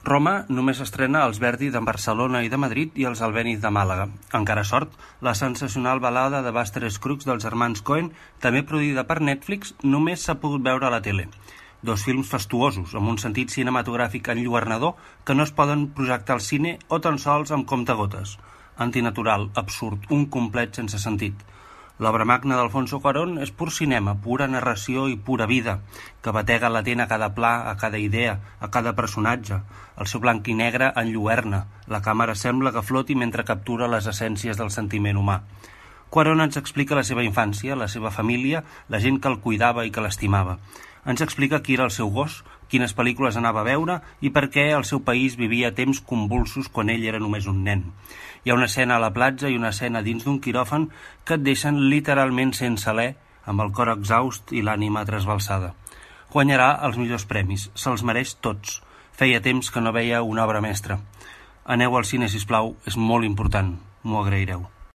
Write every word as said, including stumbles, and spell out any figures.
Roma només estrena els Verdi de Barcelona i de Madrid i els Albéniz de Màlaga. Encara sort, la sensacional balada de Buster Scruggs dels germans Coen, també produïda per Netflix, només s'ha pogut veure a la tele. Dos films fastuosos, amb un sentit cinematogràfic enlluernador que no es poden projectar al cine o tan sols amb comptagotes. Antinatural, absurd, un complet sense sentit. L'obra magna d'Alfonso Cuarón és pur cinema, pura narració i pura vida, que batega latent a cada pla, a cada idea, a cada personatge. El seu blanc i negre enlluerna. La càmera sembla que floti mentre captura les essències del sentiment humà. Cuarón ens explica la seva infància, la seva família, la gent que el cuidava i que l'estimava. Ens explica qui era el seu gos, quines pel·lícules anava a veure i per què el seu país vivia temps convulsos quan ell era només un nen. Hi ha una escena a la platja i una escena dins d'un quiròfan que et deixen literalment sense alè, amb el cor exhaust i l'ànima trasbalsada. Guanyarà els millors premis, se'ls mereix tots. Feia temps que no veia una obra mestra. Aneu al cine, sisplau, és molt important, m'ho agraireu.